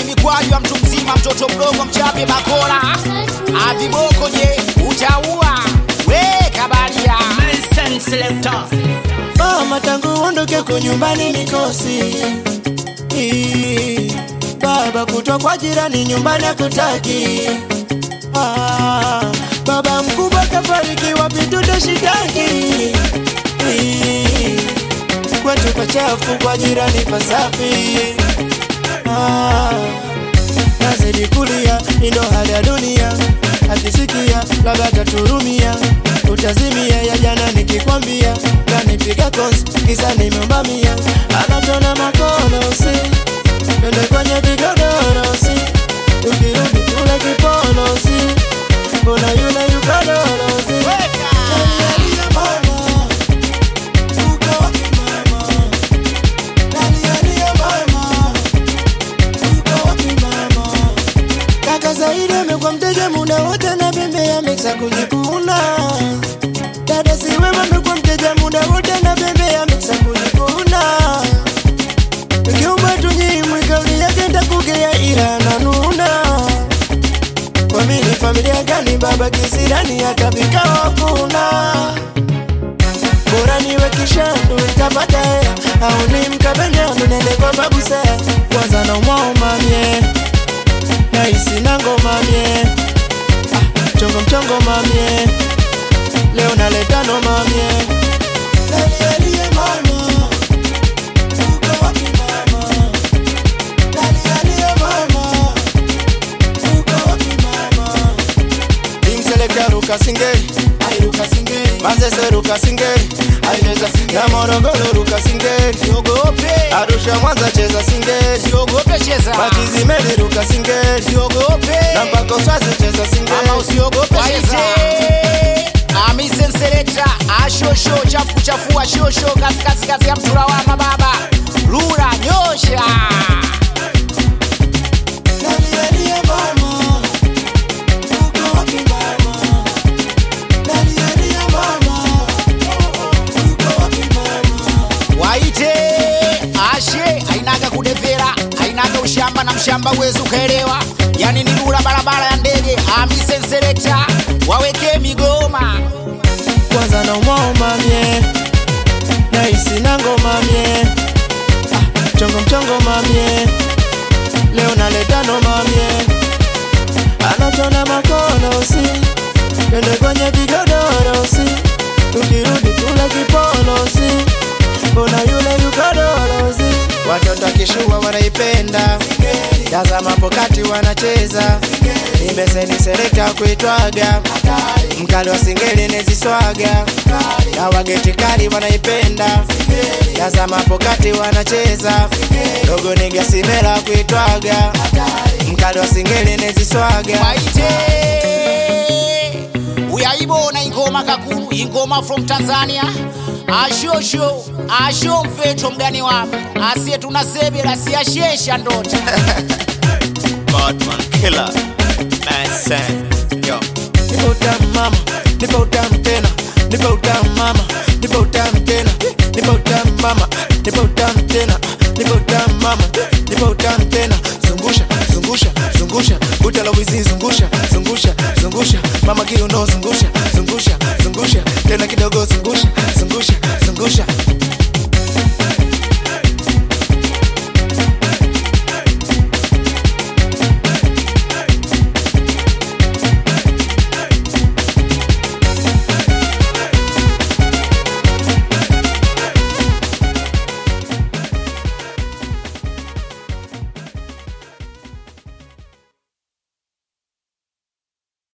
mikwaju ya mtu mzima, mtoto mdogo mchape bakora. Viboko je, utaua we kabaria. Medicine selector. Mama tangu ondoke kwa nyumbani mikosi. Baba kutwa kwa jirani nyumbani hakutaki. Baba mkubwa kafariki, wapi tutashitaki? Kwetu pachafu, kwa jirani pasafi. Nazidi kulia, ndo hali ya dunia. Akisikia labda ataturumia, utazimia ya jana nikikwambia. Kanipiga konsi, kisa nimembamia. Anatona makolosi, twende kwenye vigodorosi. Tukirudi tule kipolosi, mbona yule yukadorosi. Nalialia mama, uko wapi mama? Nalialia mama, uko wapi mama? Kaka Zaidi amekuwa mteja muda wote na bembe ya mixa kujikuna. Dada Siwema amekuwa mteja muda wote na bembe ya mixa kujikuna. Tukiumba tunyimwi kauli yake ntakugea ila nanuna. Kwa mini familia gani baba kisirani atapika wakuna. Bora niwe kishandu itapata hela, au ni mkabenyandu nende kwa babu sea. Kwanza na umao mamie, na isi nango mamie. Chongo mchongo mamie, leo naletano mamie. Nalialie mama, uko wapi mama? Nalialie mama, uko wapi mama? Imseleka ruka singeri, ai ruka singeri. Manzese ruka singeri, ai cheza singeri. Na Morogoro ruka singeri, siogope. Arusha Mwanza cheza singeri, Siogope cheza. Matizimeli ruka singeri, Siogope. na mpaka Uswazi cheza singeri. Mama usiogope cheza. Medicine selector, ashosho chafu kuchafua shosho, kazi ya mturawama baba. Rura nyosha. Nalialia mama, uko wapi mama? Nalialia mama, uko wapi mama? Waite ashe ainaga kudevera, ainaga ushamba na mshamba uwezi ukaelewa. Yani ni rura barabara ya ndege. Medicine selector, waweke migoma. Kwanza na umao mamie, na isi nango mamie. Chongo mchongo mamie, leo naletano mamie. Anatona makolosi, twende kwenye vigodorosi. Tukirudi tule kipolosi, mbona yule yukadorosi. Watoto akishua wanaipenda, tazama pokati wanacheza. Nimeseni selekta kuitwaga, mkali wa singeli neziswaga. Na wageti kali wanaipenda, tazama pokati wanacheza. Dogo niga simela kuitwaga, mkali wa singeli neziswaga. Waite uyaibona ingoma kakuru, ingoma from Tanzania. Asho mfeto mgani wapo, asiye tunasebela siyashesha ndota. Batman killer. Medicine. Yo. Nipo utamu mama, nipo utamu tena. Nipo utamu mama, nipo utamu tena. Nipo utamu mama, nipo utamu tena.